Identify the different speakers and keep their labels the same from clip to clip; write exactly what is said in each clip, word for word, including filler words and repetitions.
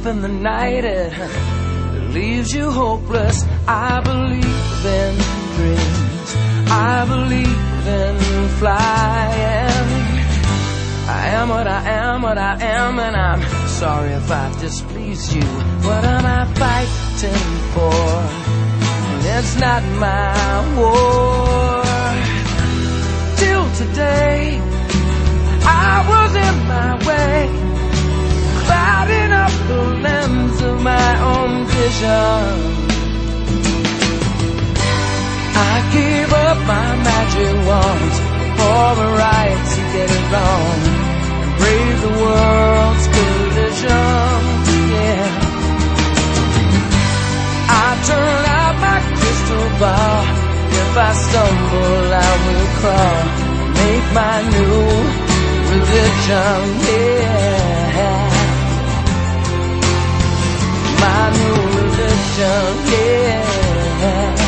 Speaker 1: in the night, it leaves you hopeless. I believe in dreams, I believe in flying. I am what I am, what I am, and I'm sorry if I've displeased you. What am I fighting for? And it's not my war. Till today, I was in my way, clouding up the lens of my own vision. I gave up my magic wands for the right to get it wrong and brave the world's collision. Yeah, I turn out my crystal ball. If I stumble, I will crawl, make my new religion. Yeah, my new religion. Yeah,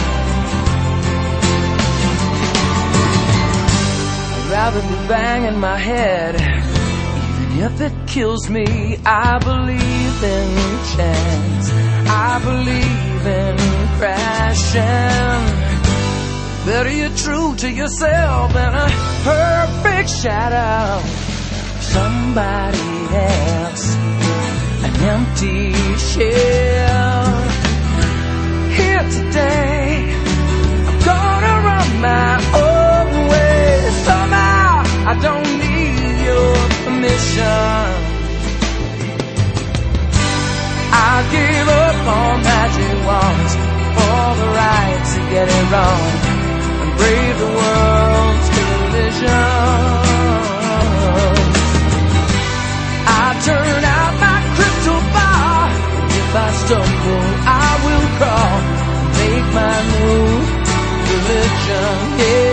Speaker 1: I'd rather be banging my head, even if it kills me. I believe in chance, I believe in crashing. Better you're true to yourself than a perfect shadow. Somebody else, an empty shell. Here today, I'm gonna run my own way. Somehow, I don't need your permission. I give up on magic wands for the right to get it wrong, brave the world's collision. I turn out my crystal ball. If I stumble, I will crawl, make my new religion. Yeah.